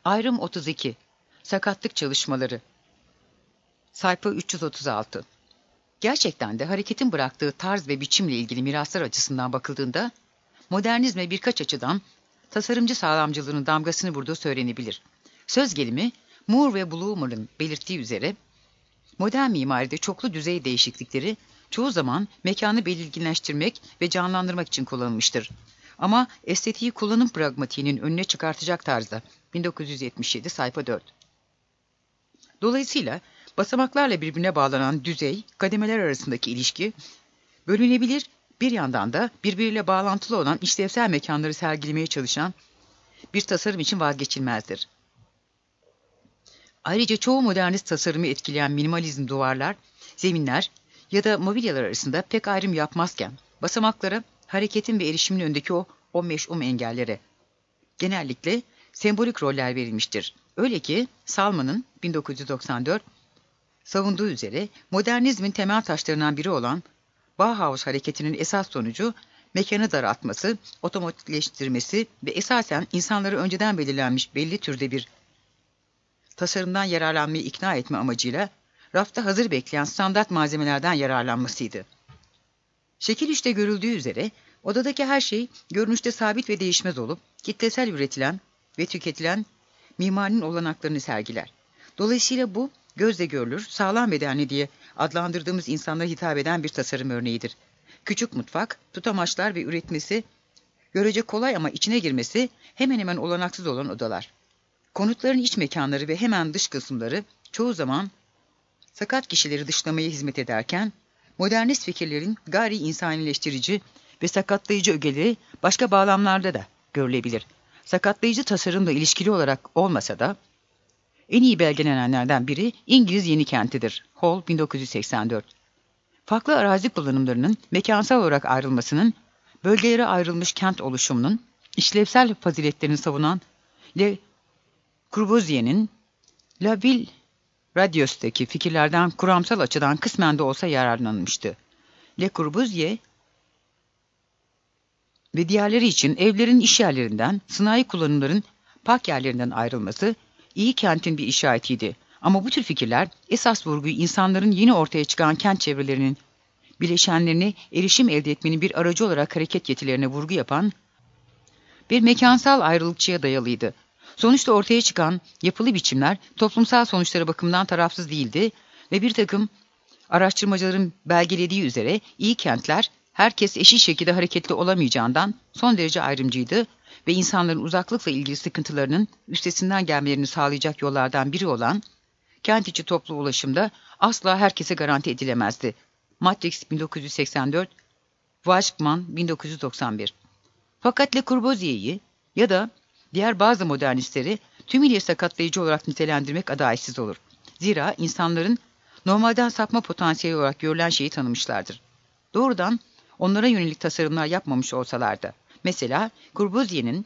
Ayrım 32. Sakatlık çalışmaları. Sayfa 336. Gerçekten de hareketin bıraktığı tarz ve biçimle ilgili miraslar açısından bakıldığında, modernizme birkaç açıdan tasarımcı sağlamcılığının damgasını vurduğu söylenebilir. Söz gelimi, Moore ve Bloomer'ın belirttiği üzere, modern mimaride çoklu düzey değişiklikleri çoğu zaman mekanı belirginleştirmek ve canlandırmak için kullanılmıştır. Ama estetiği kullanım pragmatiğinin önüne çıkartacak tarzda. 1977 sayfa 4. Dolayısıyla basamaklarla birbirine bağlanan düzey, kademeler arasındaki ilişki, bölünebilir, bir yandan da birbiriyle bağlantılı olan işlevsel mekanları sergilemeye çalışan bir tasarım için vazgeçilmezdir. Ayrıca çoğu modernist tasarımı etkileyen minimalizm duvarlar, zeminler ya da mobilyalar arasında pek ayrım yapmazken, basamaklara, hareketin ve erişimin önündeki o meş'um engellere genellikle sembolik roller verilmiştir. Öyle ki Salman'ın 1994 savunduğu üzere modernizmin temel taşlarından biri olan Bauhaus hareketinin esas sonucu mekanı daraltması, otomatikleştirmesi ve esasen insanları önceden belirlenmiş belli türde bir tasarımdan yararlanmayı ikna etme amacıyla rafta hazır bekleyen standart malzemelerden yararlanmasıydı. Şekil 3'te görüldüğü üzere odadaki her şey görünüşte sabit ve değişmez olup kitlesel üretilen ve tüketilen mimarinin olanaklarını sergiler. Dolayısıyla bu gözle görülür, sağlam bedenli diye adlandırdığımız insanlara hitap eden bir tasarım örneğidir. Küçük mutfak, tutamaçlar ve üretmesi görece kolay ama içine girmesi hemen hemen olanaksız olan odalar. Konutların iç mekanları ve hemen dış kısımları çoğu zaman sakat kişileri dışlamaya hizmet ederken, modernist fikirlerin gayri insanileştirici ve sakatlayıcı ögeleri başka bağlamlarda da görülebilir. Sakatlayıcı tasarımla ilişkili olarak olmasa da, en iyi belgelenenlerden biri İngiliz Yeni Kenti'dir. Hall 1984. Farklı arazi kullanımlarının mekansal olarak ayrılmasının, bölgelere ayrılmış kent oluşumunun, işlevsel faziletlerini savunan Le Corbusier'in La Ville Radieux'taki fikirlerden kuramsal açıdan kısmen de olsa yararlanılmıştı. Le Corbusier ve diğerleri için evlerin iş yerlerinden, sanayi kullanımların park yerlerinden ayrılması iyi kentin bir işaretiydi. Ama bu tür fikirler esas vurguyu insanların yeni ortaya çıkan kent çevrelerinin bileşenlerine erişim elde etmenin bir aracı olarak hareket yetilerine vurgu yapan bir mekansal ayrılıkçıya dayalıydı. Sonuçta ortaya çıkan yapılı biçimler toplumsal sonuçları bakımından tarafsız değildi ve bir takım araştırmacıların belgelediği üzere iyi kentler herkes eşit şekilde hareketli olamayacağından son derece ayrımcıydı ve insanların uzaklıkla ilgili sıkıntılarının üstesinden gelmelerini sağlayacak yollardan biri olan kent içi toplu ulaşımda asla herkese garanti edilemezdi. Matrix 1984, Weitzman 1991. Fakat Le Corbusier'i ya da diğer bazı modernistleri tümüyle sakatlayıcı olarak nitelendirmek adaletsiz olur. Zira insanların normalden sapma potansiyeli olarak görülen şeyi tanımışlardır. Doğrudan onlara yönelik tasarımlar yapmamış olsalar da. Mesela Corbusier'in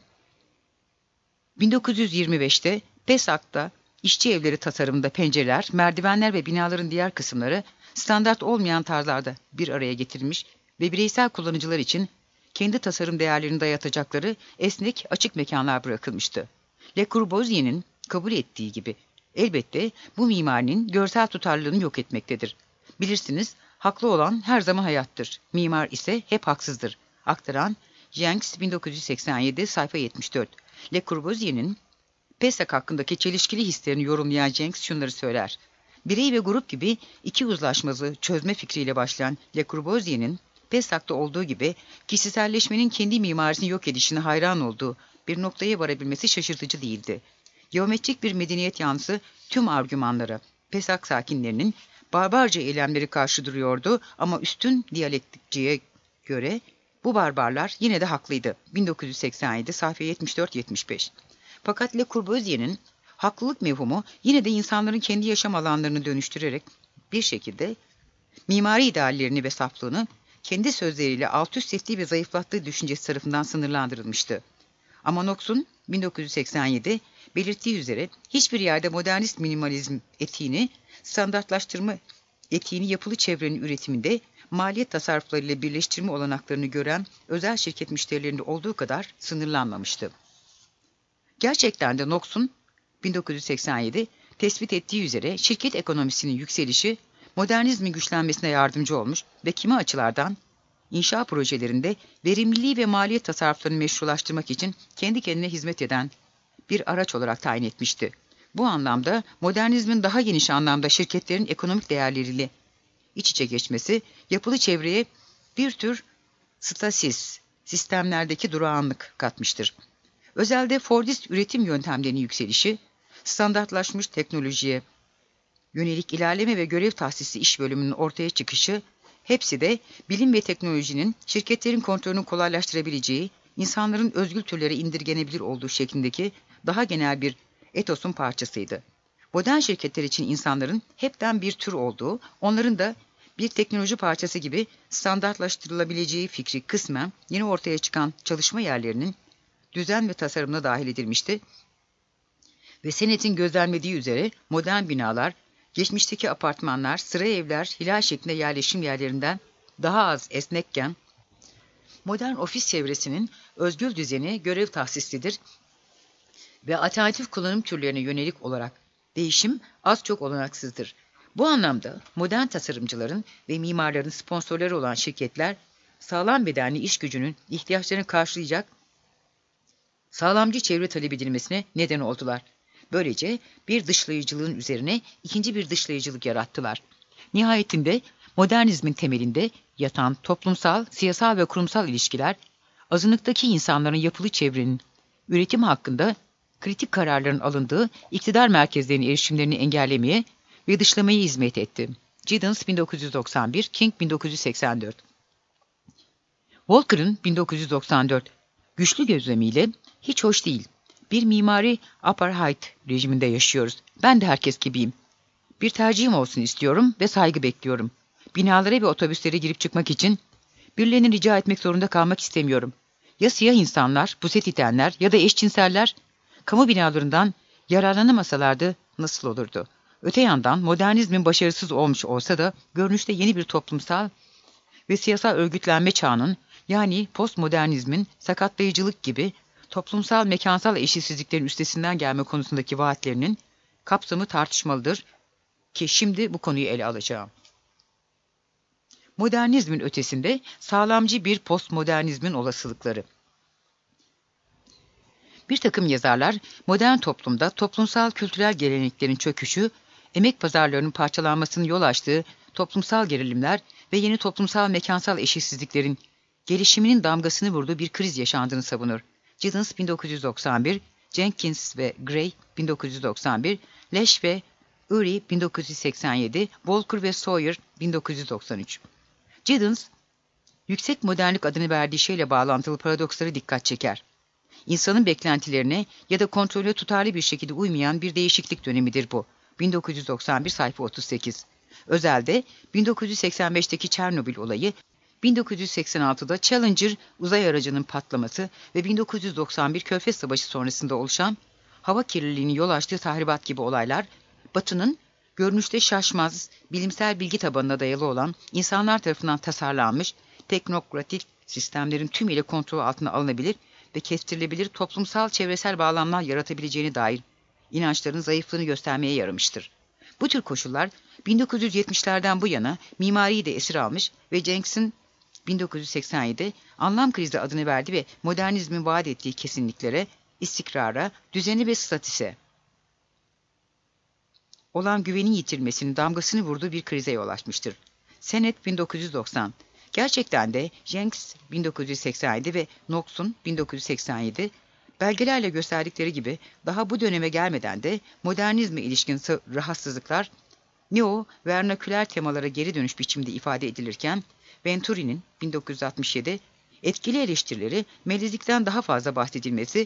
1925'te Pessac'ta işçi evleri tasarımında pencereler, merdivenler ve binaların diğer kısımları standart olmayan tarzlarda bir araya getirilmiş ve bireysel kullanıcılar için kendi tasarım değerlerini dayatacakları esnek, açık mekanlar bırakılmıştı. Le Corbusier'in kabul ettiği gibi elbette bu mimarinin görsel tutarlılığını yok etmektedir. Bilirsiniz, haklı olan her zaman hayattır. Mimar ise hep haksızdır. Aktaran Jenks 1987 sayfa 74. Le Corbusier'in Pessac hakkındaki çelişkili hislerini yorumlayan Jenks şunları söyler. Birey ve grup gibi iki uzlaşmazı çözme fikriyle başlayan Le Corbusier'in Pessac'ta olduğu gibi kişiselleşmenin kendi mimarisini yok edişine hayran olduğu bir noktaya varabilmesi şaşırtıcı değildi. Geometrik bir medeniyet yanlısı tüm argümanlara Pessac sakinlerinin barbarca eylemleri karşı duruyordu ama üstün diyalektikçiye göre bu barbarlar yine de haklıydı. 1987 sayfa 74-75. Fakat Le Corbusier'in haklılık mevhumu yine de insanların kendi yaşam alanlarını dönüştürerek bir şekilde mimari ideallerini ve saflığını kendi sözleriyle alt üst ettiği ve zayıflattığı düşüncesi tarafından sınırlandırılmıştı. Ama Knox'un 1987 belirttiği üzere hiçbir yerde modernist minimalizm etiğini, standartlaştırma etiğini yapılı çevrenin üretiminde maliyet tasarruflarıyla birleştirme olanaklarını gören özel şirket müşterilerinde olduğu kadar sınırlanmamıştı. Gerçekten de Knox'un 1987 tespit ettiği üzere şirket ekonomisinin yükselişi modernizmin güçlenmesine yardımcı olmuş ve kimi açılardan inşa projelerinde verimliliği ve maliyet tasarruflarını meşrulaştırmak için kendi kendine hizmet eden bir araç olarak tayin etmişti. Bu anlamda modernizmin daha geniş anlamda şirketlerin ekonomik değerleriyle iç içe geçmesi, yapılı çevreye bir tür stasis, sistemlerdeki durağanlık katmıştır. Özelde Fordist üretim yöntemlerinin yükselişi, standartlaşmış teknolojiye yönelik ilerleme ve görev tahsisi iş bölümünün ortaya çıkışı, hepsi de bilim ve teknolojinin şirketlerin kontrolünü kolaylaştırabileceği, insanların özgül türlere indirgenebilir olduğu şeklindeki daha genel bir etosun parçasıydı. Modern şirketler için insanların hepten bir tür olduğu, onların da bir teknoloji parçası gibi standartlaştırılabileceği fikri kısmen yeni ortaya çıkan çalışma yerlerinin düzen ve tasarımına dahil edilmişti ve Senet'in gözlemlediği üzere modern binalar, geçmişteki apartmanlar, sıra evler, hilal şeklinde yerleşim yerlerinden daha az esnekken, modern ofis çevresinin özgür düzeni görev tahsislidir ve alternatif kullanım türlerine yönelik olarak değişim az çok olanaksızdır. Bu anlamda modern tasarımcıların ve mimarların sponsorları olan şirketler, sağlam bedenli iş gücünün ihtiyaçlarını karşılayacak sağlamcı çevre talep edilmesine neden oldular. Böylece bir dışlayıcılığın üzerine ikinci bir dışlayıcılık yarattılar. Nihayetinde modernizmin temelinde yatan toplumsal, siyasal ve kurumsal ilişkiler, azınlıktaki insanların yapılı çevrenin üretim hakkında kritik kararların alındığı iktidar merkezlerinin erişimlerini engellemeye ve dışlamaya hizmet etti. Giddens 1991, King 1984. Walker'ın 1994 güçlü gözlemiyle hiç hoş değil. Bir mimari apartheid rejiminde yaşıyoruz. Ben de herkes gibiyim. Bir tercihim olsun istiyorum ve saygı bekliyorum. Binalara ve otobüslere girip çıkmak için birilerini rica etmek zorunda kalmak istemiyorum. Ya siyah insanlar, puset itenler ya da eşcinseller kamu binalarından yararlanamasalardı nasıl olurdu? Öte yandan modernizmin başarısız olmuş olsa da görünüşte yeni bir toplumsal ve siyasal örgütlenme çağının, yani postmodernizmin sakatlayıcılık gibi toplumsal mekansal eşitsizliklerin üstesinden gelme konusundaki vaatlerinin kapsamı tartışmalıdır ki şimdi bu konuyu ele alacağım. Modernizmin ötesinde sağlamcı bir postmodernizmin olasılıkları. Bir takım yazarlar, modern toplumda toplumsal kültürel geleneklerin çöküşü, emek pazarlarının parçalanmasının yol açtığı toplumsal gerilimler ve yeni toplumsal mekansal eşitsizliklerin gelişiminin damgasını vurduğu bir kriz yaşandığını savunur. Giddens 1991, Jenkins ve Gray 1991, Lesh ve Urey 1987, Walker ve Sawyer 1993. Giddens, yüksek modernlik adını verdiği şeyle bağlantılı paradokslara dikkat çeker. İnsanın beklentilerine ya da kontrolü tutarlı bir şekilde uymayan bir değişiklik dönemidir bu. 1991 sayfa 38. Özelde 1985'teki Çernobil olayı, 1986'da Challenger uzay aracının patlaması ve 1991 Körfez Savaşı sonrasında oluşan hava kirliliğinin yol açtığı tahribat gibi olaylar, Batı'nın görünüşte şaşmaz, bilimsel bilgi tabanına dayalı olan insanlar tarafından tasarlanmış teknokratik sistemlerin tümüyle kontrol altına alınabilir ve kestirilebilir toplumsal çevresel bağlamlar yaratabileceğine dair inançların zayıflığını göstermeye yaramıştır. Bu tür koşullar 1970'lerden bu yana mimariyi de esir almış ve Jenks'in 1987 anlam krizi adını verdi ve modernizmin vaat ettiği kesinliklere, istikrara, düzeni ve statüse olan güvenin yitirmesinin damgasını vurduğu bir krize yol açmıştır. Senet 1990. Gerçekten de Jenks 1987 ve Knox'un 1987 belgelerle gösterdikleri gibi daha bu döneme gelmeden de modernizme ilişkin rahatsızlıklar neo-vernaküler temalara geri dönüş biçimde ifade edilirken Venturi'nin 1967 etkili eleştirileri melezlikten daha fazla bahsedilmesi,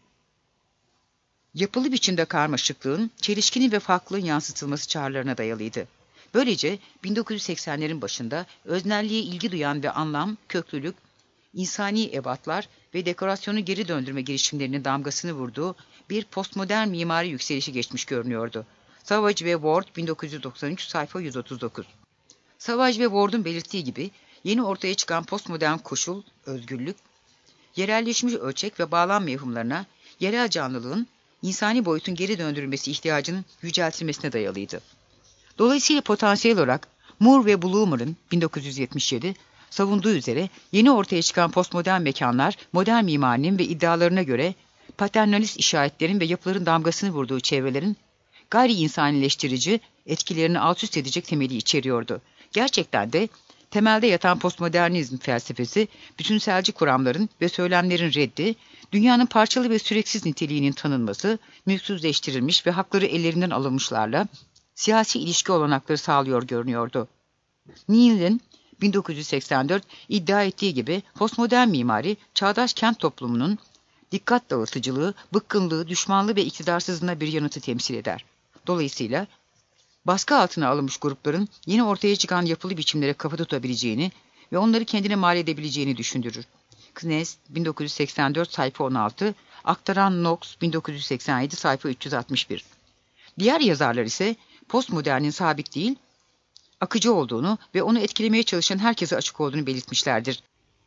yapılı biçimde karmaşıklığın, çelişkinin ve farklılığın yansıtılması çağrılarına dayalıydı. Böylece 1980'lerin başında öznelliğe ilgi duyan ve anlam, köklülük, insani ebatlar ve dekorasyonu geri döndürme girişimlerinin damgasını vurduğu bir postmodern mimari yükselişi geçmiş görünüyordu. Savage ve Ward 1993 sayfa 139. Savage ve Ward'un belirttiği gibi yeni ortaya çıkan postmodern koşul, özgürlük, yerelleşmiş ölçek ve bağlam mefhumlarına yerel canlılığın insani boyutun geri döndürülmesi ihtiyacının yüceltilmesine dayalıydı. Dolayısıyla potansiyel olarak Moore ve Bloomer'ın 1977 savunduğu üzere yeni ortaya çıkan postmodern mekanlar, modern mimarinin ve iddialarına göre paternalist işaretlerin ve yapıların damgasını vurduğu çevrelerin gayri insanileştirici etkilerini alt üst edecek temeli içeriyordu. Gerçekten de temelde yatan postmodernizm felsefesi, bütünselci kuramların ve söylemlerin reddi, dünyanın parçalı ve süreksiz niteliğinin tanınması, mülksüzleştirilmiş ve hakları ellerinden alınmışlarla siyasi ilişki olanakları sağlıyor görünüyordu. Neil'in 1984 iddia ettiği gibi postmodern mimari, çağdaş kent toplumunun dikkat dağıtıcılığı, bıkkınlığı, düşmanlığı ve iktidarsızlığına bir yanıtı temsil eder. Dolayısıyla baskı altına alınmış grupların yeni ortaya çıkan yapılı biçimlere kafa tutabileceğini ve onları kendine mal edebileceğini düşündürür. Knes 1984 sayfa 16, aktaran Knox 1987 sayfa 361. Diğer yazarlar ise postmodernin sabit değil, akıcı olduğunu ve onu etkilemeye çalışan herkese açık olduğunu belirtmişlerdir.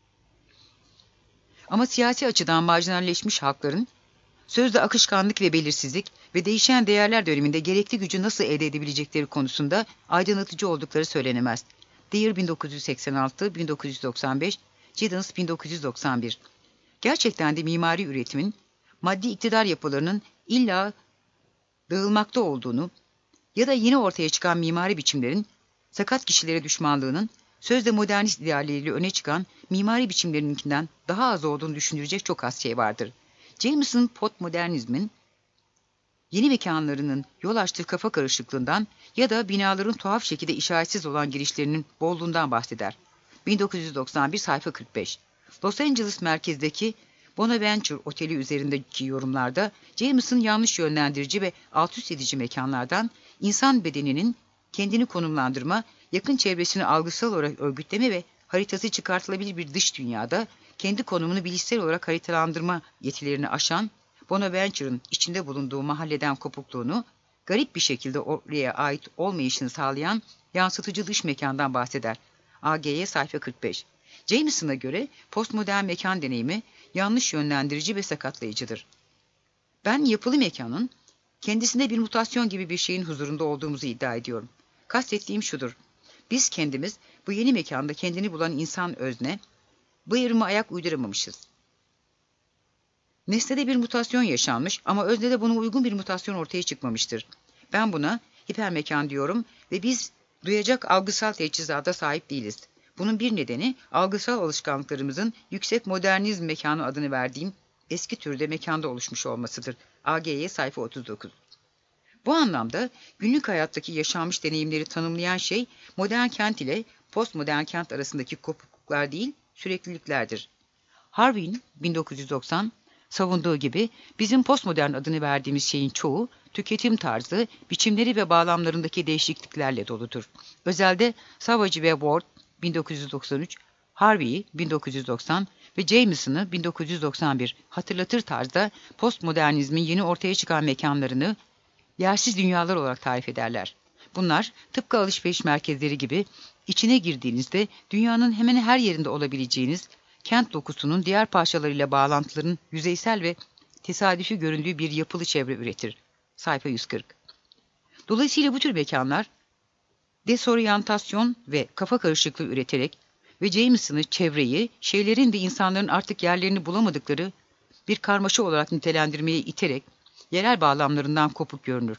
Ama siyasi açıdan marjinalleşmiş halkların, sözde akışkanlık ve belirsizlik ve değişen değerler döneminde gerekli gücü nasıl elde edebilecekleri konusunda aydınlatıcı oldukları söylenemez. Deere 1986, 1995, Giddens 1991. Gerçekten de mimari üretimin, maddi iktidar yapılarının illa dağılmakta olduğunu ya da yeni ortaya çıkan mimari biçimlerin, sakat kişilere düşmanlığının, sözde modernist idealleriyle öne çıkan mimari biçimlerininkinden daha az olduğunu düşündürecek çok az şey vardır. Jameson postmodernizmin yeni mekanlarının yol açtığı kafa karışıklığından ya da binaların tuhaf şekilde işaretsiz olan girişlerinin bolluğundan bahseder. 1991 sayfa 45. Los Angeles merkezdeki Bonaventure Oteli üzerindeki yorumlarda Jameson yanlış yönlendirici ve alt üst edici mekanlardan insan bedeninin kendini konumlandırma, yakın çevresini algısal olarak örgütleme ve haritası çıkartılabilir bir dış dünyada kendi konumunu bilişsel olarak haritalandırma yetilerini aşan Bonaventure'ın içinde bulunduğu mahalleden kopukluğunu, garip bir şekilde oraya ait olmayışını sağlayan yansıtıcı dış mekandan bahseder. AGY sayfa 45. Jameson'a göre postmodern mekan deneyimi yanlış yönlendirici ve sakatlayıcıdır. Ben yapılı mekanın kendisinde bir mutasyon gibi bir şeyin huzurunda olduğumuzu iddia ediyorum. Kastettiğim şudur. Biz kendimiz bu yeni mekanda kendini bulan insan özne, bu evrime ayak uyduramamışız. Nesnede bir mutasyon yaşanmış ama öznede buna uygun bir mutasyon ortaya çıkmamıştır. Ben buna hipermekan diyorum ve biz duyacak algısal teçhizata sahip değiliz. Bunun bir nedeni algısal alışkanlıklarımızın yüksek modernizm mekanı adını verdiğim eski türde mekanda oluşmuş olmasıdır. AGY sayfa 39. Bu anlamda günlük hayattaki yaşanmış deneyimleri tanımlayan şey modern kent ile postmodern kent arasındaki kopukluklar değil, sürekliliklerdir. Harvey'in 1990 savunduğu gibi bizim postmodern adını verdiğimiz şeyin çoğu tüketim tarzı, biçimleri ve bağlamlarındaki değişikliklerle doludur. Özelde Savage ve Ward 1993, Harvey'i 1990 ve Jameson'ı 1991 hatırlatır tarzda postmodernizmin yeni ortaya çıkan mekanlarını yersiz dünyalar olarak tarif ederler. Bunlar tıpkı alışveriş merkezleri gibi içine girdiğinizde dünyanın hemen her yerinde olabileceğiniz kent dokusunun diğer parçalarıyla bağlantıların yüzeysel ve tesadüfi göründüğü bir yapılı çevre üretir. Sayfa 140. Dolayısıyla bu tür mekanlar desoryantasyon ve kafa karışıklığı üreterek ve Jameson'ı çevreyi, şeylerin ve insanların artık yerlerini bulamadıkları bir karmaşa olarak nitelendirmeye iterek yerel bağlamlarından kopuk görünür.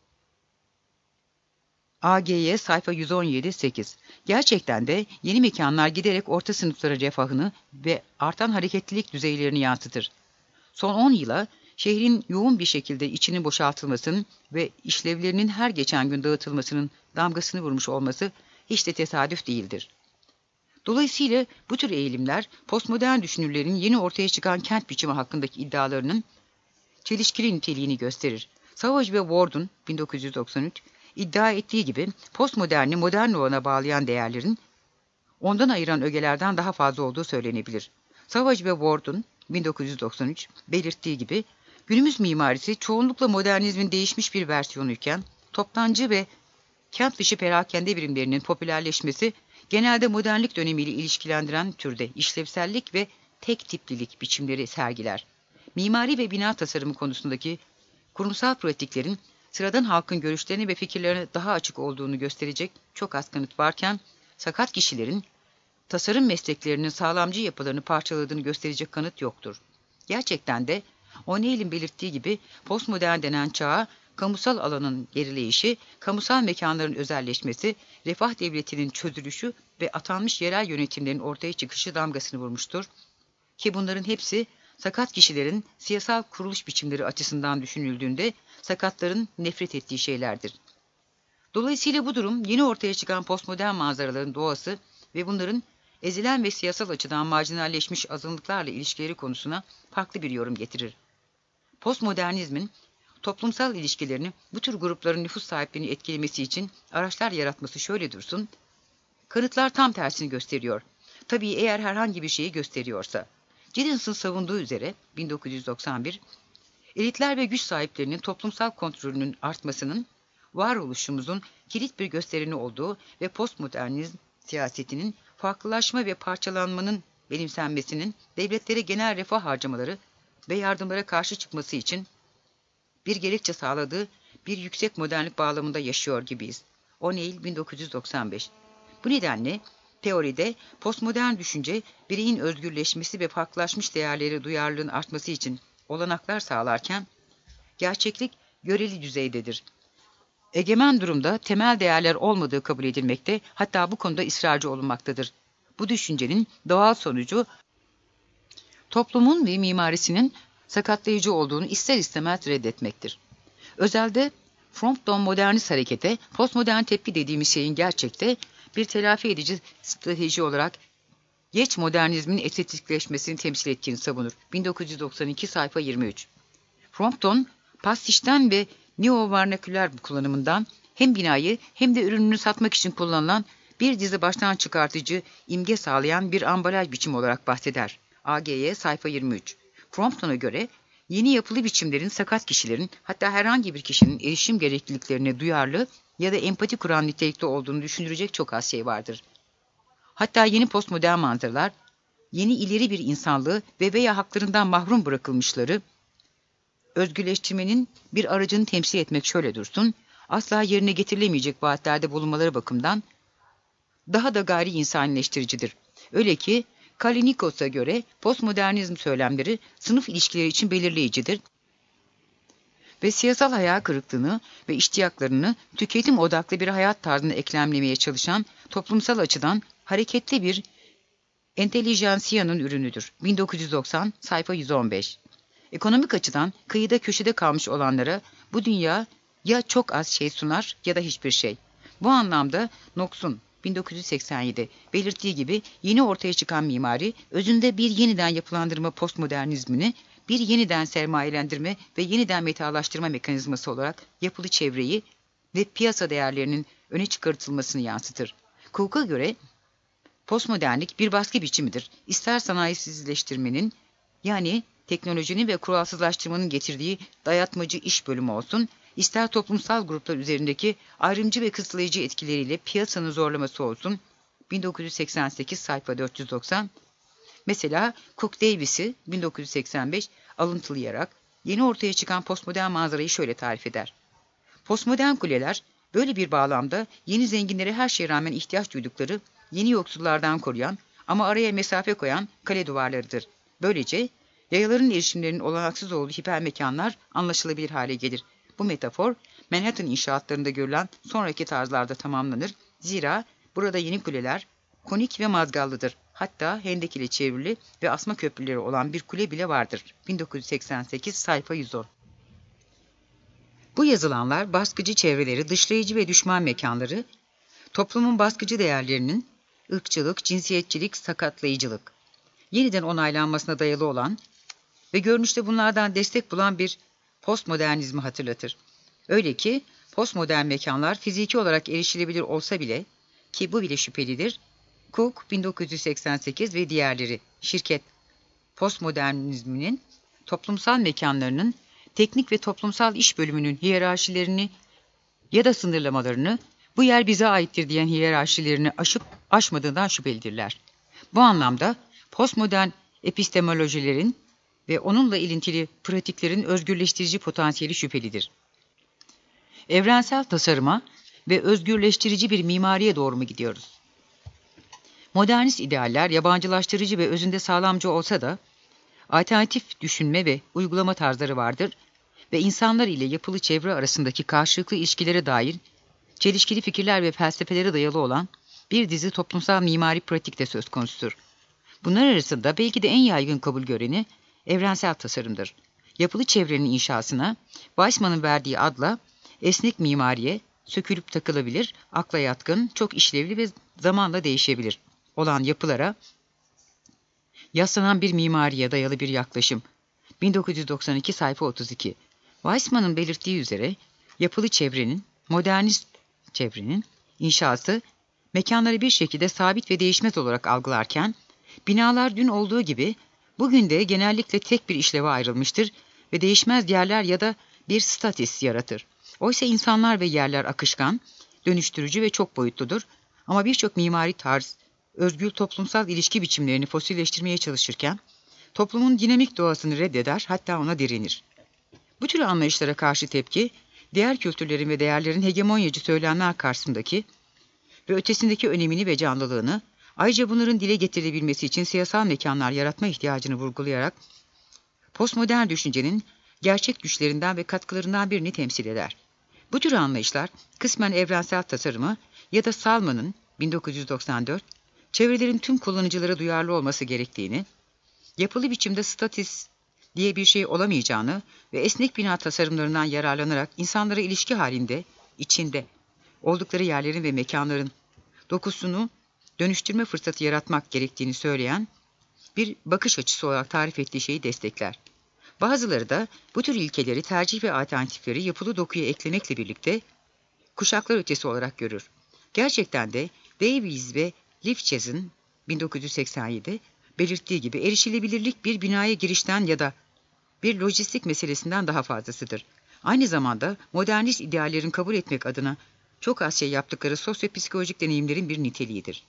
AGY sayfa 117-8. Gerçekten de yeni mekanlar giderek orta sınıflara refahını ve artan hareketlilik düzeylerini yansıtır. Son 10 yıla şehrin yoğun bir şekilde içinin boşaltılmasının ve işlevlerinin her geçen gün dağıtılmasının damgasını vurmuş olması hiç de tesadüf değildir. Dolayısıyla bu tür eğilimler postmodern düşünürlerin yeni ortaya çıkan kent biçimi hakkındaki iddialarının çelişkili niteliğini gösterir. Savage ve Ward'un 1993 iddia ettiği gibi postmoderni modern olana bağlayan değerlerin ondan ayıran ögelerden daha fazla olduğu söylenebilir. Savage ve Ward'un 1993 belirttiği gibi günümüz mimarisi çoğunlukla modernizmin değişmiş bir versiyonuyken toptancı ve kent dışı perakende birimlerinin popülerleşmesi genelde modernlik dönemiyle ilişkilendiren türde işlevsellik ve tek tiplilik biçimleri sergiler. Mimari ve bina tasarımı konusundaki kurumsal pratiklerin sıradan halkın görüşlerine ve fikirlerine daha açık olduğunu gösterecek çok az kanıt varken, sakat kişilerin tasarım mesleklerinin sağlamcı yapılarını parçaladığını gösterecek kanıt yoktur. Gerçekten de O'Neill'in belirttiği gibi postmodern denen çağa kamusal alanın gerileyişi, kamusal mekanların özelleşmesi, refah devletinin çözülüşü ve atanmış yerel yönetimlerin ortaya çıkışı damgasını vurmuştur. Ki bunların hepsi sakat kişilerin siyasal kuruluş biçimleri açısından düşünüldüğünde sakatların nefret ettiği şeylerdir. Dolayısıyla bu durum yeni ortaya çıkan postmodern manzaraların doğası ve bunların ezilen ve siyasal açıdan marjinalleşmiş azınlıklarla ilişkileri konusuna farklı bir yorum getirir. Postmodernizmin toplumsal ilişkilerini bu tür grupların nüfus sahiplerini etkilemesi için araçlar yaratması şöyle dursun, kanıtlar tam tersini gösteriyor. Tabii eğer herhangi bir şeyi gösteriyorsa. Giddens'ın savunduğu üzere 1991, elitler ve güç sahiplerinin toplumsal kontrolünün artmasının varoluşumuzun kilit bir gösterini olduğu ve postmodernizm siyasetinin farklılaşma ve parçalanmanın benimsenmesinin devletlere genel refah harcamaları ve yardımlara karşı çıkması için bir gerekçe sağladığı bir yüksek modernlik bağlamında yaşıyor gibiyiz. O'Neill 1995. Bu nedenle teoride postmodern düşünce bireyin özgürleşmesi ve farklılaşmış değerleri duyarlılığın artması için olanaklar sağlarken gerçeklik göreli düzeydedir. Egemen durumda temel değerler olmadığı kabul edilmekte, hatta bu konuda ısrarcı olunmaktadır. Bu düşüncenin doğal sonucu toplumun ve mimarisinin sakatlayıcı olduğunu ister istemez reddetmektir. Özelde Frampton modernist harekete postmodern tepki dediğimiz şeyin gerçekte bir telafi edici strateji olarak geç modernizmin estetikleşmesini temsil ettiğini savunur. 1992 sayfa 23. Frampton, pastişten ve neo-vernaküler kullanımından hem binayı hem de ürününü satmak için kullanılan bir dizi baştan çıkartıcı imge sağlayan bir ambalaj biçimi olarak bahseder. AGY sayfa 23. Frampton'a göre yeni yapılı biçimlerin sakat kişilerin, hatta herhangi bir kişinin erişim gerekliliklerine duyarlı ya da empati kuran nitelikte olduğunu düşündürecek çok az şey vardır. Hatta yeni postmodern manzaralar, yeni ileri bir insanlığı ve veya haklarından mahrum bırakılmışları özgürleştirmenin bir aracını temsil etmek şöyle dursun, asla yerine getirilemeyecek vaatlerde bulunmaları bakımından daha da gayri insanileştiricidir. Öyle ki Kalinikos'a göre postmodernizm söylemleri sınıf ilişkileri için belirleyicidir ve siyasal hayal kırıklığını ve iştiyaklarını tüketim odaklı bir hayat tarzına eklemlemeye çalışan toplumsal açıdan hareketli bir entelijansiyanın ürünüdür. 1990 sayfa 115. Ekonomik açıdan kıyıda köşede kalmış olanlara bu dünya ya çok az şey sunar ya da hiçbir şey. Bu anlamda Knox'un 1987 belirttiği gibi yeni ortaya çıkan mimari, özünde bir yeniden yapılandırma postmodernizmini, bir yeniden sermayelendirme ve yeniden metalaştırma mekanizması olarak yapılı çevreyi ve piyasa değerlerinin öne çıkartılmasını yansıtır. Cook'a göre postmodernlik bir baskı biçimidir. İster sanayisizleştirmenin, yani teknolojinin ve kuralsızlaştırmanın getirdiği dayatmacı iş bölümü olsun, ister toplumsal gruplar üzerindeki ayrımcı ve kısıtlayıcı etkileriyle piyasanın zorlaması olsun, 1988 sayfa 490, mesela Cook Davis'i 1985 alıntılayarak yeni ortaya çıkan postmodern manzarayı şöyle tarif eder. Postmodern kuleler, böyle bir bağlamda yeni zenginlere her şeye rağmen ihtiyaç duydukları, yeni yoksullardan koruyan ama araya mesafe koyan kale duvarlarıdır. Böylece yayaların erişimlerinin olanaksız olduğu hipermekanlar anlaşılabilir hale gelir. Bu metafor, Manhattan inşaatlarında görülen sonraki tarzlarda tamamlanır. Zira burada yeni kuleler konik ve mazgallıdır. Hatta hendek ile çevrili ve asma köprüleri olan bir kule bile vardır. 1988 sayfa 110. Bu yazılanlar baskıcı çevreleri, dışlayıcı ve düşman mekanları, toplumun baskıcı değerlerinin ırkçılık, cinsiyetçilik, sakatlayıcılık, yeniden onaylanmasına dayalı olan ve görünüşte bunlardan destek bulan bir postmodernizmi hatırlatır. Öyle ki postmodern mekanlar fiziki olarak erişilebilir olsa bile, ki bu bile şüphelidir, Cook 1988 ve diğerleri şirket postmodernizminin toplumsal mekanlarının teknik ve toplumsal iş bölümünün hiyerarşilerini ya da sınırlamalarını, bu yer bize aittir diyen hiyerarşilerini aşıp aşmadığından şüphelidirler. Bu anlamda postmodern epistemolojilerin ve onunla ilintili pratiklerin özgürleştirici potansiyeli şüphelidir. Evrensel tasarıma ve özgürleştirici bir mimariye doğru mu gidiyoruz? Modernist idealler yabancılaştırıcı ve özünde sağlamcı olsa da alternatif düşünme ve uygulama tarzları vardır ve insanlar ile yapılı çevre arasındaki karşılıklı ilişkilere dair çelişkili fikirler ve felsefelere dayalı olan bir dizi toplumsal mimari pratik de söz konusudur. Bunlar arasında belki de en yaygın kabul göreni evrensel tasarımdır. Yapılı çevrenin inşasına Weissman'ın verdiği adla esnek mimariye, sökülüp takılabilir, akla yatkın, çok işlevli ve zamanla değişebilir olan yapılara yaslanan bir mimariye dayalı bir yaklaşım. 1992 sayfa 32. Weissman'ın belirttiği üzere yapılı çevrenin, modernist çevrenin inşası mekanları bir şekilde sabit ve değişmez olarak algılarken binalar dün olduğu gibi bugün de genellikle tek bir işleve ayrılmıştır ve değişmez yerler ya da bir statis yaratır. Oysa insanlar ve yerler akışkan, dönüştürücü ve çok boyutludur ama birçok mimari tarz, özgür toplumsal ilişki biçimlerini fosilleştirmeye çalışırken toplumun dinamik doğasını reddeder, hatta ona direnir. Bu tür anlayışlara karşı tepki, diğer kültürlerin ve değerlerin hegemonyacı söylemler karşısındaki ve ötesindeki önemini ve canlılığını, ayrıca bunların dile getirilebilmesi için siyasal mekanlar yaratma ihtiyacını vurgulayarak, postmodern düşüncenin gerçek güçlerinden ve katkılarından birini temsil eder. Bu tür anlayışlar, kısmen evrensel tasarımı ya da Salman'ın 1994, çevrelerin tüm kullanıcılara duyarlı olması gerektiğini, yapılı biçimde statis diye bir şey olamayacağını ve esnek bina tasarımlarından yararlanarak insanlara ilişki halinde, içinde oldukları yerlerin ve mekanların dokusunu dönüştürme fırsatı yaratmak gerektiğini söyleyen bir bakış açısı olarak tarif ettiği şeyi destekler. Bazıları da bu tür ilkeleri, tercih ve alternatifleri yapılı dokuya eklemekle birlikte kuşaklar ötesi olarak görür. Gerçekten de Davies ve Lifchit'in 1987 belirttiği gibi erişilebilirlik bir binaya girişten ya da bir lojistik meselesinden daha fazlasıdır. Aynı zamanda modernist ideallerin kabul etmek adına çok az şey yaptıkları sosyopsikolojik deneyimlerin bir niteliğidir.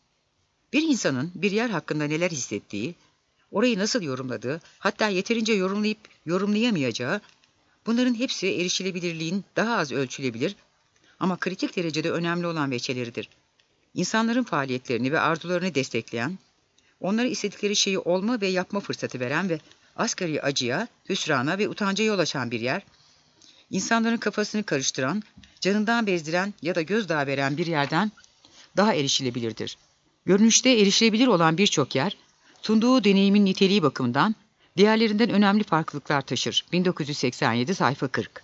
Bir insanın bir yer hakkında neler hissettiği, orayı nasıl yorumladığı, hatta yeterince yorumlayıp yorumlayamayacağı, bunların hepsi erişilebilirliğin daha az ölçülebilir ama kritik derecede önemli olan veçeleridir. İnsanların faaliyetlerini ve arzularını destekleyen, onlara istedikleri şeyi olma ve yapma fırsatı veren ve asgari acıya, hüsrana ve utanca yol açan bir yer, insanların kafasını karıştıran, canından bezdiren ya da gözdağı veren bir yerden daha erişilebilirdir. Görünüşte erişilebilir olan birçok yer, sunduğu deneyimin niteliği bakımından diğerlerinden önemli farklılıklar taşır. 1987 sayfa 40.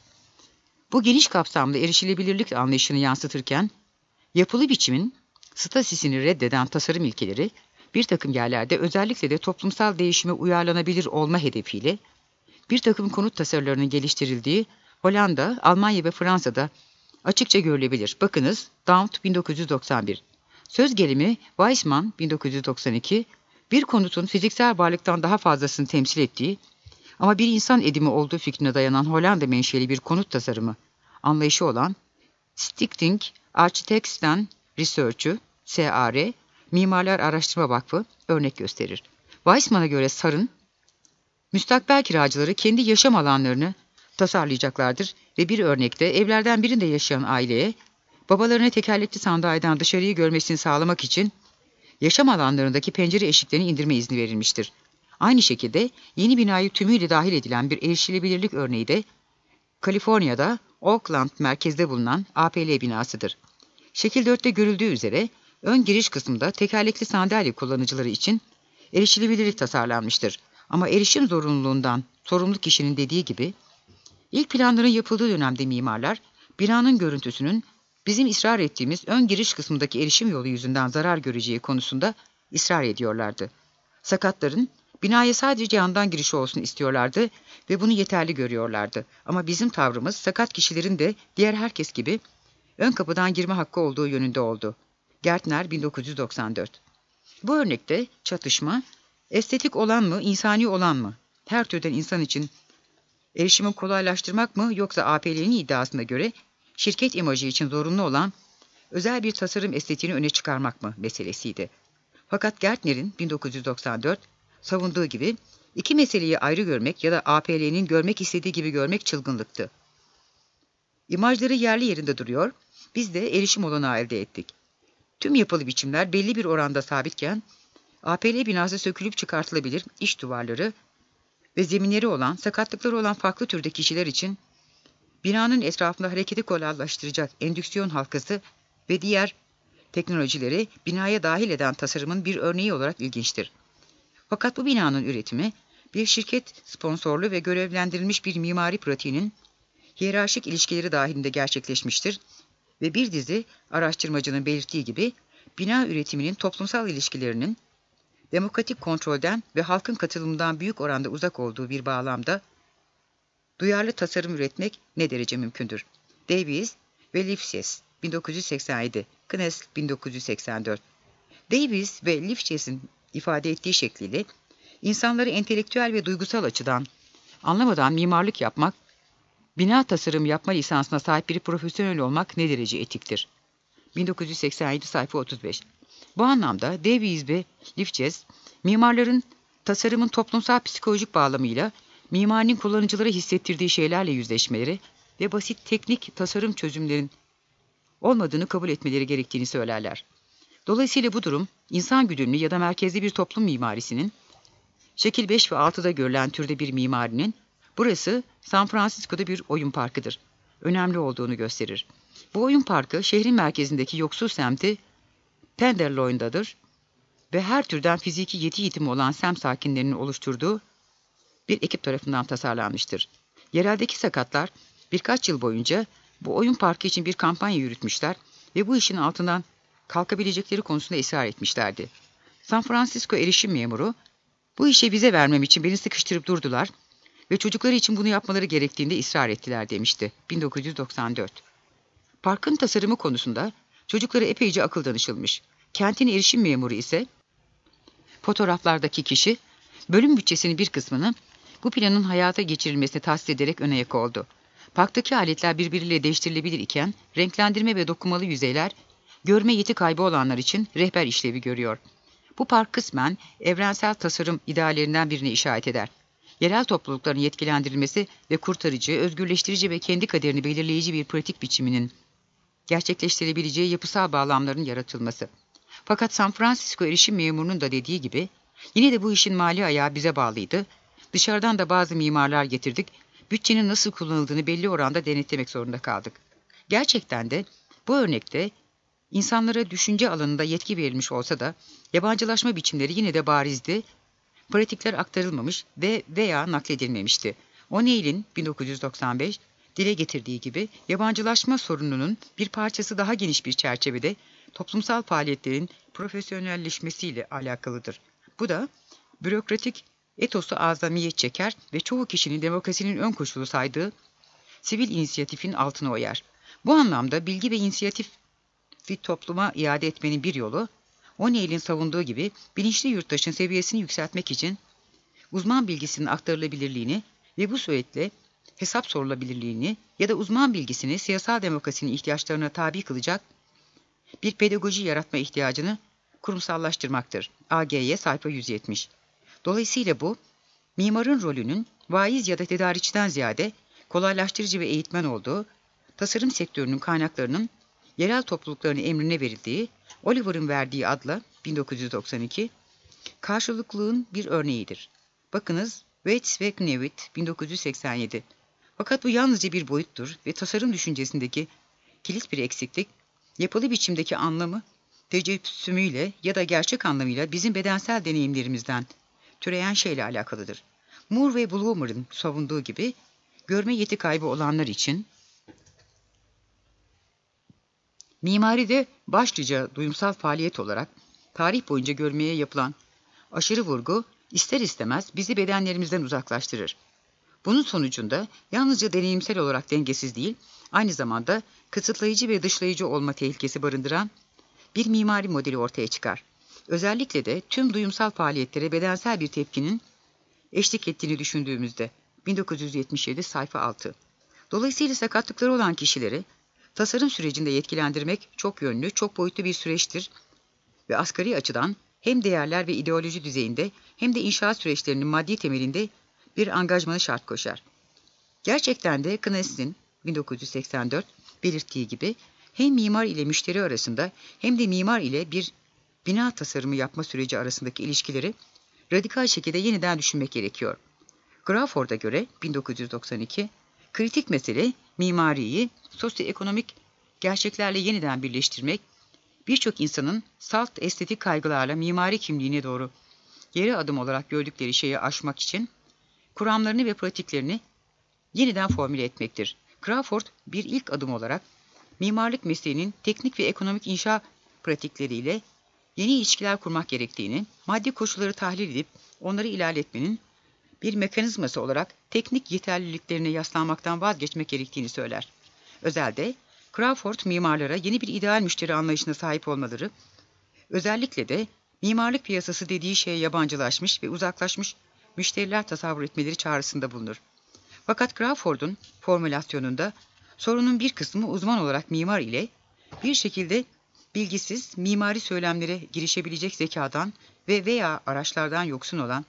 Bu geniş kapsamlı erişilebilirlik anlayışını yansıtırken, yapılı biçimin stasisini reddeden tasarım ilkeleri, bir takım yerlerde özellikle de toplumsal değişime uyarlanabilir olma hedefiyle, bir takım konut tasarılarının geliştirildiği Hollanda, Almanya ve Fransa'da açıkça görülebilir. Bakınız, Daunt 1991. Söz gelimi Weissman 1992, bir konutun fiziksel varlıktan daha fazlasını temsil ettiği ama bir insan edimi olduğu fikrine dayanan Hollanda menşeli bir konut tasarımı anlayışı olan Stichting Architects and Research'ü, SAR, Mimarlar Araştırma Vakfı örnek gösterir. Weissman'a göre Sar'ın, müstakbel kiracıları kendi yaşam alanlarını tasarlayacaklardır ve bir örnekte evlerden birinde yaşayan aileye, babalarına tekerlekli sandalyeden dışarıyı görmesini sağlamak için yaşam alanlarındaki pencere eşiklerini indirme izni verilmiştir. Aynı şekilde yeni binayı tümüyle dahil edilen bir erişilebilirlik örneği de Kaliforniya'da Oakland merkezde bulunan APL binasıdır. Şekil 4'te görüldüğü üzere ön giriş kısmında tekerlekli sandalye kullanıcıları için erişilebilirlik tasarlanmıştır. Ama erişim zorunluluğundan sorumlu kişinin dediği gibi, ilk planların yapıldığı dönemde mimarlar, binanın görüntüsünün bizim ısrar ettiğimiz ön giriş kısmındaki erişim yolu yüzünden zarar göreceği konusunda ısrar ediyorlardı. Sakatların binaya sadece yandan girişi olsun istiyorlardı ve bunu yeterli görüyorlardı. Ama bizim tavrımız sakat kişilerin de diğer herkes gibi ön kapıdan girme hakkı olduğu yönünde oldu. Gertner 1994. Bu örnekte çatışma, estetik olan mı, insani olan mı? Her türden insan için erişimi kolaylaştırmak mı, yoksa APL'nin iddiasına göre şirket imajı için zorunlu olan özel bir tasarım estetiğini öne çıkarmak mı meselesiydi. Fakat Gertner'in 1994 savunduğu gibi İki meseleyi ayrı görmek ya da APL'nin görmek istediği gibi görmek çılgınlıktı. İmajları yerli yerinde duruyor, biz de erişim olanağı elde ettik. Tüm yapılı biçimler belli bir oranda sabitken, APL binası sökülüp çıkartılabilir iç duvarları ve zeminleri olan, sakatlıkları olan farklı türde kişiler için binanın etrafında hareketi kolaylaştıracak endüksiyon halkası ve diğer teknolojileri binaya dahil eden tasarımın bir örneği olarak ilginçtir. Fakat bu binanın üretimi, bir şirket sponsorlu ve görevlendirilmiş bir mimari pratiğinin hiyerarşik ilişkileri dahilinde gerçekleşmiştir ve bir dizi araştırmacının belirttiği gibi, bina üretiminin toplumsal ilişkilerinin demokratik kontrolden ve halkın katılımından büyük oranda uzak olduğu bir bağlamda duyarlı tasarım üretmek ne derece mümkündür? Davies ve Lifshitz 1987, Knes 1984. Davies ve Lifshitz'in ifade ettiği şekliyle insanları entelektüel ve duygusal açıdan anlamadan mimarlık yapmak, bina tasarım yapma lisansına sahip bir profesyonel olmak ne derece etiktir? 1987 sayfa 35. Bu anlamda Davies ve Lifshitz, mimarların tasarımın toplumsal psikolojik bağlamıyla mimarinin kullanıcılara hissettirdiği şeylerle yüzleşmeleri ve basit teknik tasarım çözümlerin olmadığını kabul etmeleri gerektiğini söylerler. Dolayısıyla bu durum, insan güdümlü ya da merkezli bir toplum mimarisinin, şekil 5 ve 6'da görülen türde bir mimarinin, burası San Francisco'da bir oyun parkıdır, önemli olduğunu gösterir. Bu oyun parkı, şehrin merkezindeki yoksul semti Tenderloin'dadır ve her türden fiziki yeti yetimi olan semt sakinlerinin oluşturduğu bir ekip tarafından tasarlanmıştır. Yereldeki sakatlar birkaç yıl boyunca bu oyun parkı için bir kampanya yürütmüşler ve bu işin altından kalkabilecekleri konusunda ısrar etmişlerdi. San Francisco erişim memuru, bu işe vize vermem için beni sıkıştırıp durdular ve çocukları için bunu yapmaları gerektiğinde ısrar ettiler demişti. 1994. Parkın tasarımı konusunda çocuklara epeyce akıl danışılmış. Kentin erişim memuru ise, fotoğraflardaki kişi, bölüm bütçesinin bir kısmını bu planın hayata geçirilmesine tahsis ederek ön ayak oldu. Parktaki aletler birbiriyle değiştirilebilir iken, renklendirme ve dokumalı yüzeyler, görme yeti kaybı olanlar için rehber işlevi görüyor. Bu park kısmen evrensel tasarım ideallerinden birine işaret eder. Yerel toplulukların yetkilendirilmesi ve kurtarıcı, özgürleştirici ve kendi kaderini belirleyici bir pratik biçiminin gerçekleştirebileceği yapısal bağlamların yaratılması. Fakat San Francisco erişim memurunun da dediği gibi, yine de bu işin mali ayağı bize bağlıydı. Dışarıdan da bazı mimarlar getirdik, bütçenin nasıl kullanıldığını belli oranda denetlemek zorunda kaldık. Gerçekten de bu örnekte insanlara düşünce alanında yetki verilmiş olsa da yabancılaşma biçimleri yine de barizdi, pratikler aktarılmamış ve veya nakledilmemişti. O'Neill'in 1995 dile getirdiği gibi yabancılaşma sorununun bir parçası daha geniş bir çerçevede toplumsal faaliyetlerin profesyonelleşmesiyle alakalıdır. Bu da bürokratik etosu azamiyet çeker ve çoğu kişinin demokrasinin ön koşulu saydığı sivil inisiyatifin altına oyar. Bu anlamda bilgi ve inisiyatifi topluma iade etmenin bir yolu, O'Neill'in savunduğu gibi bilinçli yurttaşın seviyesini yükseltmek için uzman bilgisinin aktarılabilirliğini ve bu suretle hesap sorulabilirliğini ya da uzman bilgisini siyasal demokrasinin ihtiyaçlarına tabi kılacak bir pedagoji yaratma ihtiyacını kurumsallaştırmaktır. AGY sayfa 170. Dolayısıyla bu, mimarın rolünün vaiz ya da tedarikçiden ziyade kolaylaştırıcı ve eğitmen olduğu, tasarım sektörünün kaynaklarının yerel toplulukların emrine verildiği, Oliver'ın verdiği adla 1992, karşılıklılığın bir örneğidir. Bakınız, Waits ve Knevitt 1987. Fakat bu yalnızca bir boyuttur ve tasarım düşüncesindeki kilit bir eksiklik, yapılı biçimdeki anlamı, tecessümüyle ya da gerçek anlamıyla bizim bedensel deneyimlerimizden türeyen şeyle alakalıdır. Moore ve Bloomer'ın savunduğu gibi, görme yeti kaybı olanlar için, mimaride başlıca duyumsal faaliyet olarak, tarih boyunca görmeye yapılan aşırı vurgu, ister istemez bizi bedenlerimizden uzaklaştırır. Bunun sonucunda yalnızca deneyimsel olarak dengesiz değil, aynı zamanda kısıtlayıcı ve dışlayıcı olma tehlikesi barındıran bir mimari modeli ortaya çıkar. Özellikle de tüm duyumsal faaliyetlere bedensel bir tepkinin eşlik ettiğini düşündüğümüzde 1977 sayfa 6. Dolayısıyla sakatlıkları olan kişileri tasarım sürecinde yetkilendirmek çok yönlü, çok boyutlu bir süreçtir ve asgari açıdan hem değerler ve ideoloji düzeyinde hem de inşaat süreçlerinin maddi temelinde bir angajmanı şart koşar. Gerçekten de Knaus'un 1984 belirttiği gibi hem mimar ile müşteri arasında hem de mimar ile bir bina tasarımı yapma süreci arasındaki ilişkileri radikal şekilde yeniden düşünmek gerekiyor. Crawford'a göre 1992, kritik mesele mimariyi sosyoekonomik gerçeklerle yeniden birleştirmek, birçok insanın salt estetik kaygılarla mimari kimliğine doğru geri adım olarak gördükleri şeyi aşmak için kuramlarını ve pratiklerini yeniden formüle etmektir. Crawford bir ilk adım olarak mimarlık mesleğinin teknik ve ekonomik inşa pratikleriyle yeni ilişkiler kurmak gerektiğini, maddi koşulları tahlil edip onları ilerletmenin bir mekanizması olarak teknik yeterliliklerine yaslanmaktan vazgeçmek gerektiğini söyler. Özelde Crawford mimarlara yeni bir ideal müşteri anlayışına sahip olmaları, özellikle de mimarlık piyasası dediği şeye yabancılaşmış ve uzaklaşmış müşteriler tasavvur etmeleri çağrısında bulunur. Fakat Crawford'un formülasyonunda sorunun bir kısmı uzman olarak mimar ile bir şekilde bilgisiz mimari söylemlere girişebilecek zekadan ve veya araçlardan yoksun olan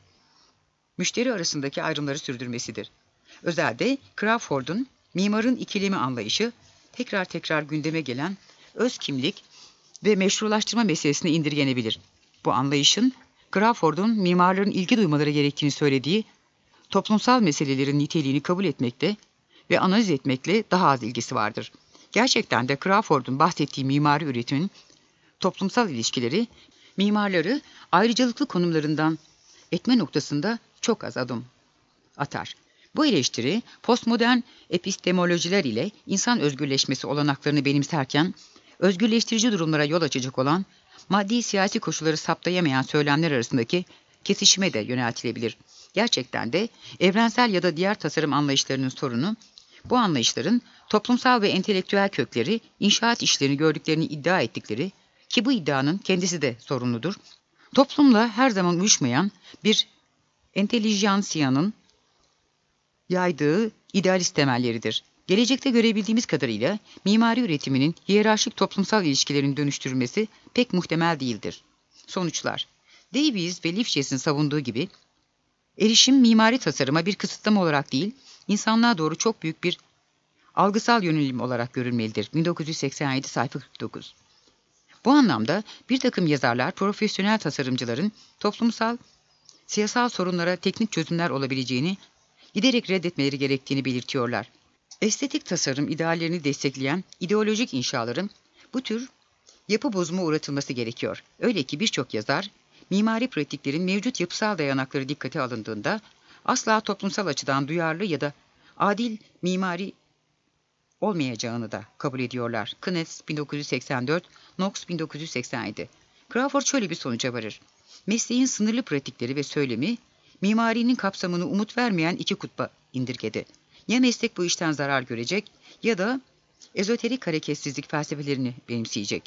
müşteri arasındaki ayrımları sürdürmesidir. Özelde Crawford'un mimarın ikilemi anlayışı tekrar tekrar gündeme gelen öz kimlik ve meşrulaştırma meselesine indirgenebilir. Bu anlayışın Crawford'un mimarların ilgi duymaları gerektiğini söylediği toplumsal meselelerin niteliğini kabul etmekte ve analiz etmekle daha az ilgisi vardır. Gerçekten de Crawford'un bahsettiği mimari üretimin toplumsal ilişkileri mimarları ayrıcalıklı konumlarından etme noktasında çok az adım atar. Bu eleştiri postmodern epistemolojiler ile insan özgürleşmesi olanaklarını benimserken özgürleştirici durumlara yol açacak olan maddi siyasi koşulları saptayamayan söylemler arasındaki kesişime de yöneltilebilir. Gerçekten de evrensel ya da diğer tasarım anlayışlarının sorunu, bu anlayışların toplumsal ve entelektüel kökleri, inşaat işlerini gördüklerini iddia ettikleri, ki bu iddianın kendisi de sorunludur, toplumla her zaman uyuşmayan bir entelijansiyanın yaydığı idealist temelleridir. Gelecekte görebildiğimiz kadarıyla mimari üretiminin hiyerarşik toplumsal ilişkilerin dönüştürülmesi pek muhtemel değildir. Sonuçlar: Davies ve Lifshits'in savunduğu gibi, erişim mimari tasarıma bir kısıtlama olarak değil, insanlığa doğru çok büyük bir algısal yönelim olarak görülmelidir. 1987 sayfa 49. Bu anlamda bir takım yazarlar, profesyonel tasarımcıların toplumsal, siyasal sorunlara teknik çözümler olabileceğini giderek reddetmeleri gerektiğini belirtiyorlar. Estetik tasarım ideallerini destekleyen ideolojik inşaların bu tür yapı bozuma uğratılması gerekiyor. Öyle ki birçok yazar, mimari pratiklerin mevcut yapısal dayanakları dikkate alındığında asla toplumsal açıdan duyarlı ya da adil mimari olmayacağını da kabul ediyorlar. Knaus 1984, Knox 1987. Crawford şöyle bir sonuca varır: mesleğin sınırlı pratikleri ve söylemi, mimarinin kapsamını umut vermeyen iki kutba indirgedi. Ya meslek bu işten zarar görecek ya da ezoterik hareketsizlik felsefelerini benimseyecek.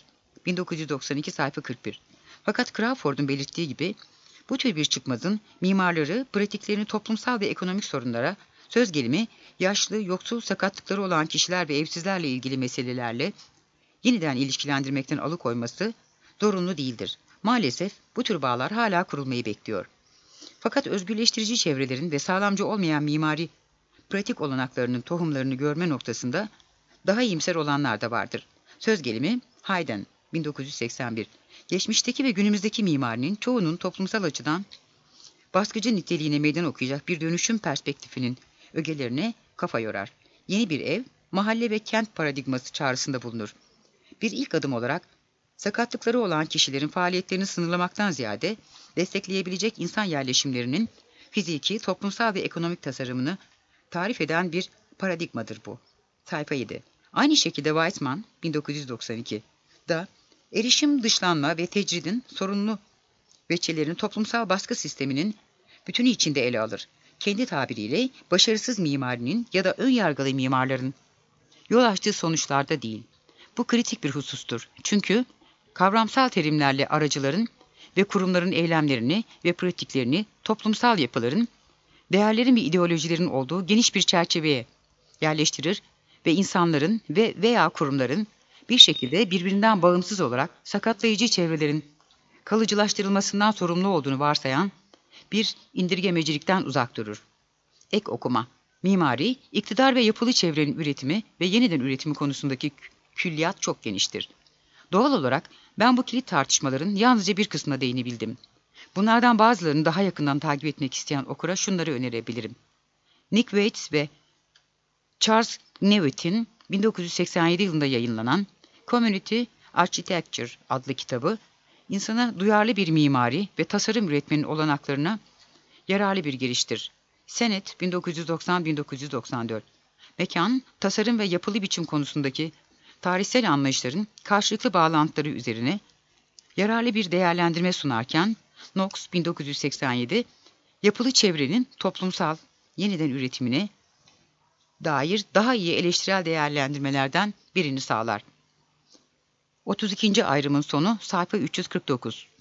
1992 sayfa 41. Fakat Crawford'un belirttiği gibi, bu tür bir çıkmazın mimarları pratiklerini toplumsal ve ekonomik sorunlara, söz gelimi yaşlı, yoksul, sakatlıkları olan kişiler ve evsizlerle ilgili meselelerle yeniden ilişkilendirmekten alıkoyması zorunlu değildir. Maalesef bu tür bağlar hala kurulmayı bekliyor. Fakat özgürleştirici çevrelerin ve sağlamcı olmayan mimari pratik olanaklarının tohumlarını görme noktasında daha iyimser olanlar da vardır. Söz gelimi Hayden 1981. Geçmişteki ve günümüzdeki mimarinin çoğunun toplumsal açıdan baskıcı niteliğine meydan okuyacak bir dönüşüm perspektifinin ögelerine kafa yorar. Yeni bir ev, mahalle ve kent paradigması çağrısında bulunur. Bir ilk adım olarak sakatlıkları olan kişilerin faaliyetlerini sınırlamaktan ziyade destekleyebilecek insan yerleşimlerinin fiziki, toplumsal ve ekonomik tasarımını tarif eden bir paradigmadır bu. Sayfa 7. Aynı şekilde Weizmann 1992 da erişim, dışlanma ve tecridin sorunlu veçelerini toplumsal baskı sisteminin bütünü içinde ele alır. Kendi tabiriyle başarısız mimarinin ya da ön yargılı mimarların yol açtığı sonuçlarda değil. Bu kritik bir husustur. Çünkü kavramsal terimlerle aracıların ve kurumların eylemlerini ve pratiklerini toplumsal yapıların, değerlerin ve ideolojilerin olduğu geniş bir çerçeveye yerleştirir ve insanların ve veya kurumların bir şekilde birbirinden bağımsız olarak sakatlayıcı çevrelerin kalıcılaştırılmasından sorumlu olduğunu varsayan bir indirgemecilikten uzak durur. Ek okuma. Mimari, iktidar ve yapılı çevrenin üretimi ve yeniden üretimi konusundaki külliyat çok geniştir. Doğal olarak ben bu kilit tartışmaların yalnızca bir kısmına değinebildim. Bunlardan bazılarını daha yakından takip etmek isteyen okura şunları önerebilirim. Nick Waits ve Charles Knewitt'in 1987 yılında yayınlanan Community Architecture adlı kitabı, insana duyarlı bir mimari ve tasarım üretmenin olanaklarına yararlı bir giriştir. Senet 1990-1994. Mekan, tasarım ve yapılı biçim konusundaki tarihsel anlayışların karşılıklı bağlantıları üzerine yararlı bir değerlendirme sunarken, Knox 1987, yapılı çevrenin toplumsal yeniden üretimine dair daha iyi eleştirel değerlendirmelerden birini sağlar. 32. ayrımın sonu sayfa 349.